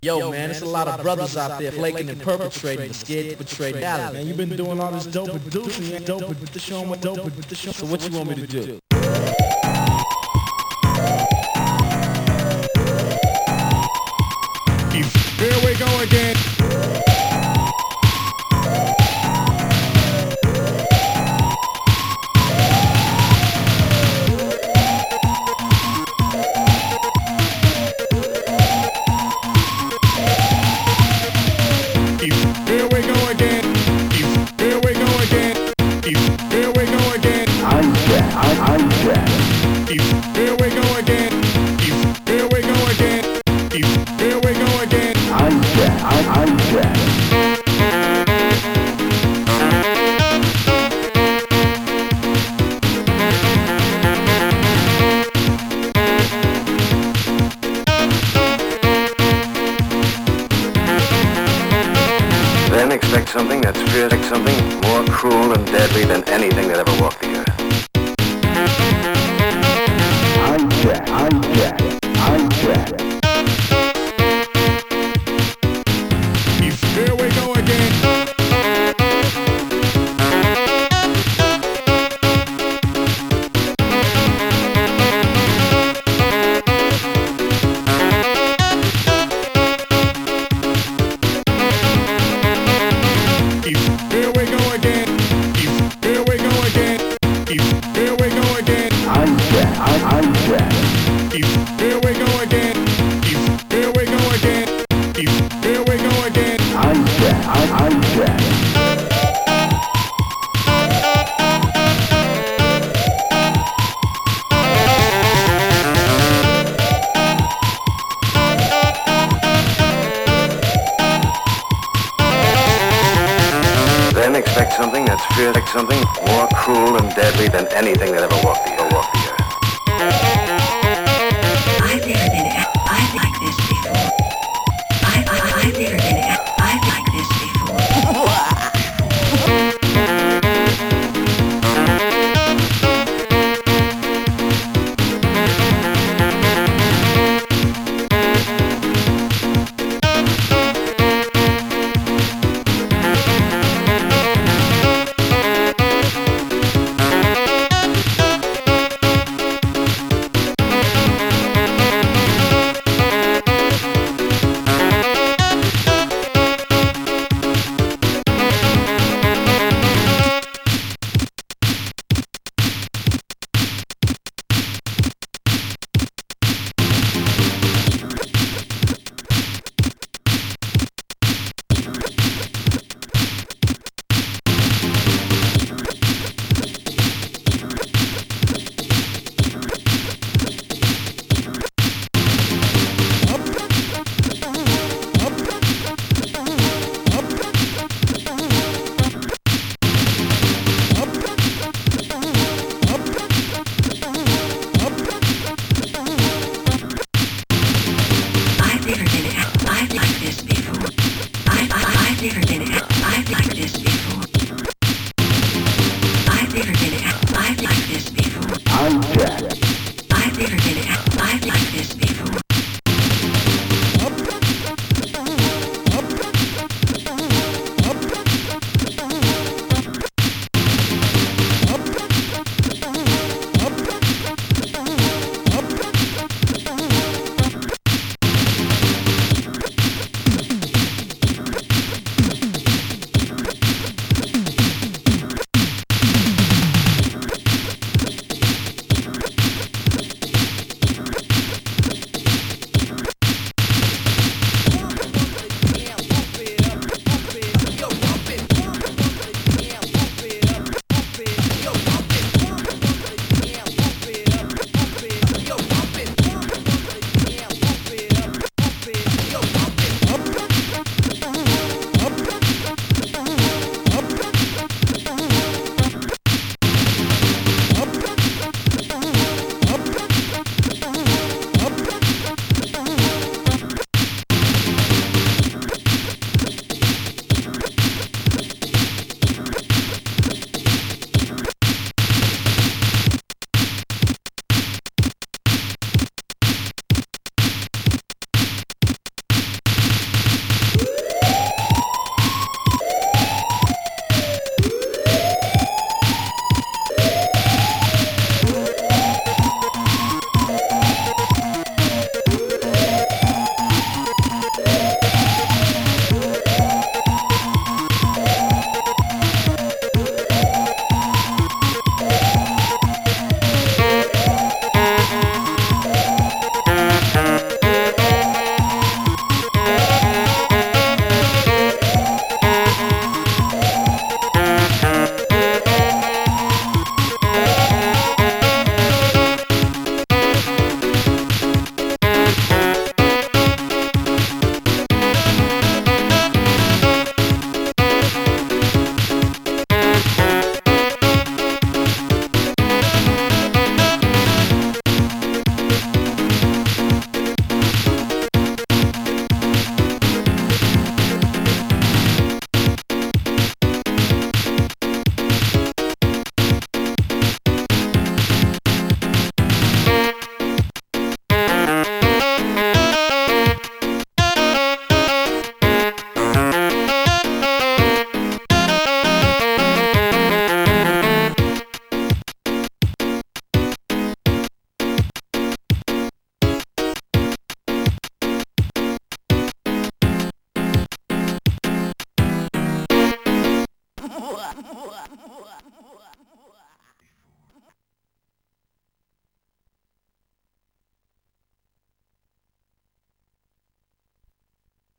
Yo, man, there's a lot of brothers out there flaking and perpetrating, but scared to betray reality. Man, you've been doing all this dope producing, you ain't dope with the show, dope with the show. So what you want me to do? Here we go again. Here we go again. Here we go again. Here we go again. I'm Jack. Here we go again. Here we go again. Here we go again. I'm Jack. Then expect something that's fierce, something more cruel and deadly than anything that ever walked the earth. I'm Jack. Here we go again. Here we go again. Here we go again. Here we go again. I'm Jack. Here we go again. Here we go again. Here we go again. I'm Jack. Then expect something that's fierce, something more cruel and deadly than anything that ever walked the earth.